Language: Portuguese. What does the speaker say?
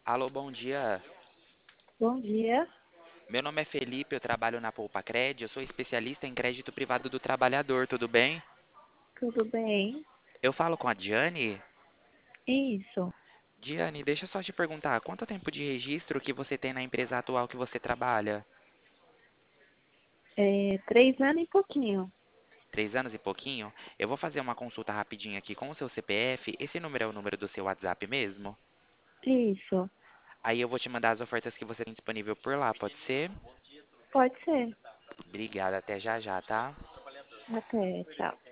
Alô, bom dia. Bom dia, Meu nome é Felipe, eu trabalho na Poupacred, eu sou especialista em crédito privado do trabalhador, tudo bem? tudo bem? Eu falo com a Diane. Isso, Diane, deixa eu só te perguntar, quanto tempo de registro que você tem na empresa atual que você trabalha? 3 anos e pouquinho. 3 anos e pouquinho? Eu vou fazer uma consulta rapidinho aqui com o seu CPF. Esse número é o número do seu WhatsApp mesmo? Isso, Aí eu vou te mandar as ofertas que você tem disponível por lá, pode ser? pode ser. Obrigada, até já já, tá? Até, tchau.